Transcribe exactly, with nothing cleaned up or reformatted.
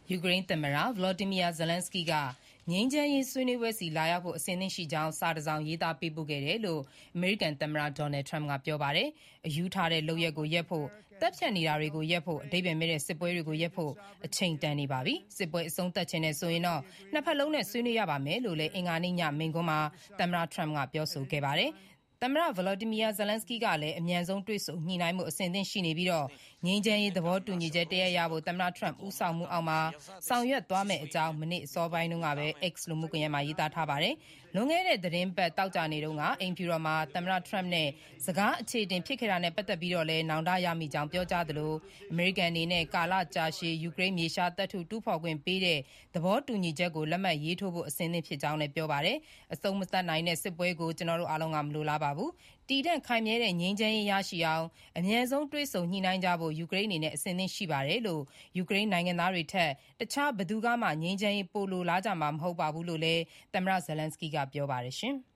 ယူကရိန်းသမ္မတ Volodymyr Zelenskyy ကငြိမ်းချမ်းရေးဆွေးနွေးပွဲဆီလာရောက်ဖို့အဆင်သင့်ရှိကြောင်းစာတစ်စောင်ရေးသားပေးပို့ခဲ့တယ်လို့အမေရိကန်သမ္မတ Donald Trump ကပြောပါတယ်။အယူထားတဲ့လုပ်ရပ်ကိုရပ်ဖို့၊တပ်ဖြတ်နေတာတွေကိုရပ်ဖို့၊အဓိပ္ပါယ်မဲ့တဲ့စစ်ပွဲတွေကိုရပ်ဖို့အချိန်တန်နေပါပြီ။စစ်ပွဲအဆုံးသတ်ချင်တယ်ဆိုရင်တော့နှစ်ဖက်လုံးနဲ့ဆွေးနွေးရပါမယ်လို့လည်းအင်္ဂါနေ့ညမိန့်ခွန်းမှာသမ္မတ Trump ကပြောဆိုခဲ့ပါတယ်။သမ္မတ Volodymyr Zelenskyy ကလည်းအမြန်ဆုံးတွေ့ဆုံညှိနှိုင်းမှုအဆင်သင့်ရှိနေပြီးငြိမ်းချမ်းရေးသဘောတူညီချက်တရပ်ရဖို့သမ္မတ Trump ဦးဆောင်မှုအောက်မှာဆောင်ရွက်သွားမယ့်အကြောင်းမနေ့အစောပိုင်းတုန်းကပဲ X လူမှုကွန်ရက်မှာရေးသားထားပါတယ်။လွန်ခဲ့တဲ့သီတင်းပတ်သောကြာနေ့တုန်းကအိမ်ဖြူတော်မှာသမ္မတ Trump နဲ့စကားအခြေအတင်ဖြစ်ခဲ့တာနဲ့ပတ်သက်ပြီးတော့လည်းနောင်တရမိကြောင်းပြောကြားသလိုအမေရိကန်အနေနဲ့ကာလကြာရှည်ယူကရိန်းမြေရှားသတ္တုတူးဖော်ခွင့်ပေးတဲ့သဘောတူညီချက်ကိုလက်မှတ်ရေးထိုးဖို့အဆင်သင့်ဖြစ်ကြောင်းလည်းပြောပါတယ်။အဆုံးမသတ်နိုင်တဲ့စစ်ပွဲကိုကျွန်တော်တို့အားလုံးကမလိုလားပါဘူး။တည်တဲ့ခိုင်မြဲတဲ့ငြိမ်းချမ်းရေးရရှိအောင်အမြန်ဆုံးတွေ့ဆုံညှိနှိုင်းကြဖို့ယူကရိန်းအနေနဲ့အဆင်သင့်ရှိပါတယ်လို့ယူကရိန်းနိုင်ငံသားတွေထက်တခြားဘယ်သူကမှငြိမ်းချမ်းရေးပိုလိုလားကြမှာမဟုတ်ပါဘူးလို့လည်းသမ္မတ Zelenskyy ကပြောပါတယ်ရှင်။